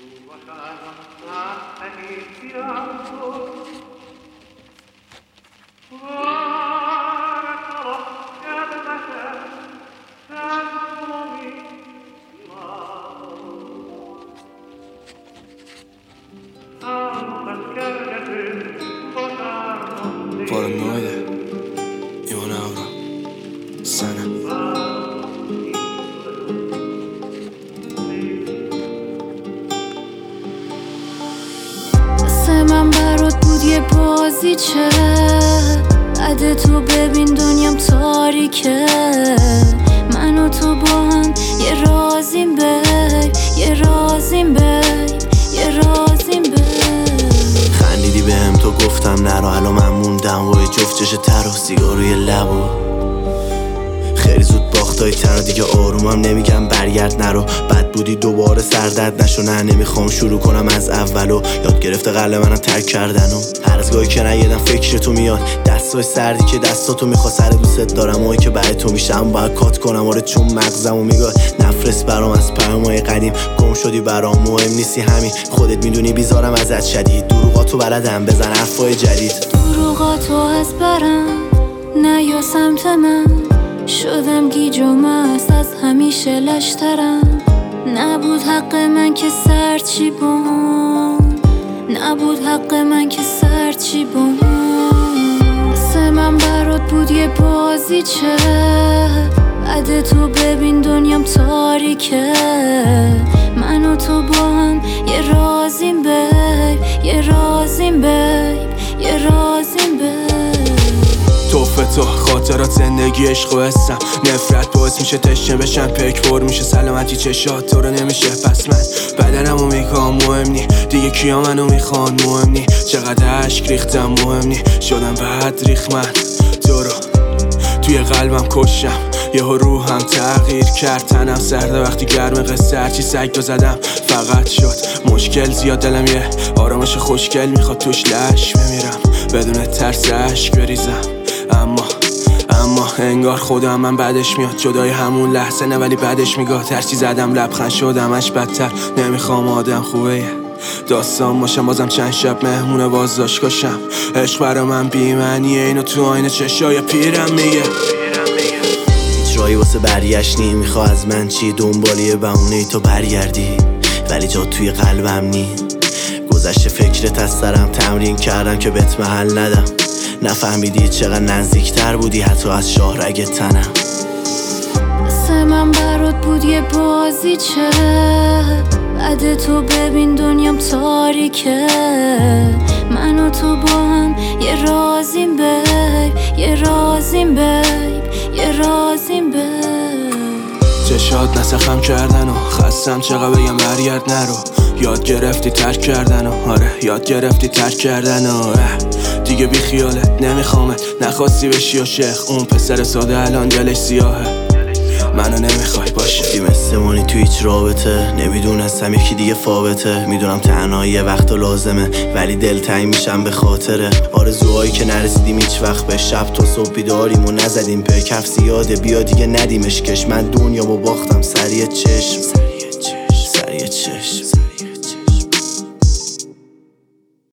Paranoide, Ivan Avram, Sana. مثل من برات بود یه بازیچه، بعد تو ببین دنیام تاریکه. من و تو با هم یه رازیم بیب، یه رازیم بیب، یه رازیم بیب. خندیدی بهم تو گفتم نرو، الان من موندم و یه جفت چش تر و سیگار روی لبو. خیلی زود باختای تر دیگه آرومم نمیگم برگرد نرو. بد بودی دوباره سردرد نشو، نه نمیخوام شروع کنم از اولو. یاد گرفته قلب منم ترک کردنو. هر از گاهی که نیدم فکر تو میاد، دستای سردی که دستاتو میخوا سر دوست دارم. اونی که برای تو میشم باید کات کنم آره، چون مغزمو میگاد نفرست برام از پیامای قدیم. گم شدی برام مهم نیستی همین، خودت میدونی بیزارم ازت شدید. دروغاتو بلدم بزن حرفای جدید. دروغاتو از برم نیا سمت من، شدم گیج و مست از همیشه لشترم. نبود حق من که سرچی بون، نبود حق من که سرچی بون. مثل من برات بود یه بازیچه، بعد تو ببین دنیام تاریکه. من و تو با هم یه رازیم بیب، یه رازیم بیب، یه رازیم بیب. توفه تو خاطرات زندگی عشق و حسم، نفرت باعث میشه تشنه بشم، پک پر میشه سلامتی چشات تو رو نمیشه. پس من بدنمو میخوام مهم نی دیگه، کیا منو میخوان مهم نی. چقدر عشق ریختم مهم نی، شدم بعد ریخ من تو رو توی قلبم کشم. یهو روحم تغییر کرد، تنم سرده وقتی گرم قصه. هرچی سگ زدم فقط شد مشکل زیاد. دلم یه آرامش خوشگل میخواد توش لش بمیرم، بدون ترس عشق بریزم. اما انگار خودم من بعدش میاد، جدای همون لحظه نه ولی بعدش میگاه. ترسی زدم لبخند شدمش بدتر، نمیخوام آدم خوبه داستان باشم. بازم چند شب مهمونه باز داشت کشم. عشق برا من بی‌معنیه، اینو تو آینه چشای پیرم میگه. هیچ راهی واسه برگشت میخوا از من چی، دنبالی بهونه ای تو برگردی ولی جا توی قلبم نی. گذشته فکرت از سرم، تمرین کردم که بهت محل ندم. نفهمیدی چقدر نزدیکتر بودی حتی از شاهرگ تنم. مثل من برات بود یه بازیچه، بعد تو ببین دنیام تاریکه. من و تو با هم یه رازیم بیب، یه رازیم بیب، یه رازیم بیب. چشات نسخم کردن و خستم چقدر بگم برگرد نرو. یاد گرفتی ترک کردن و آره یاد گرفتی ترک کردن و دیگه بی خیالت نمیخوامت. نخواستی بشی و شیخ اون پسر ساده الان دلش سیاهه، منو نمیخوای باشه. دی مثل مانی تو هیچ رابطه، نمیدونستم یکی دیگه فابته. میدونم تنهایی یه وقت لازمه ولی دلتنگ میشم به خاطره. آرزوهایی که نرسیدیم هیچ وقت به، شب تا صبح بیداریم و نزدیم په. کف زیاده بیا دیگه ندیمش کش، من دنیا با باختم سریع چشم.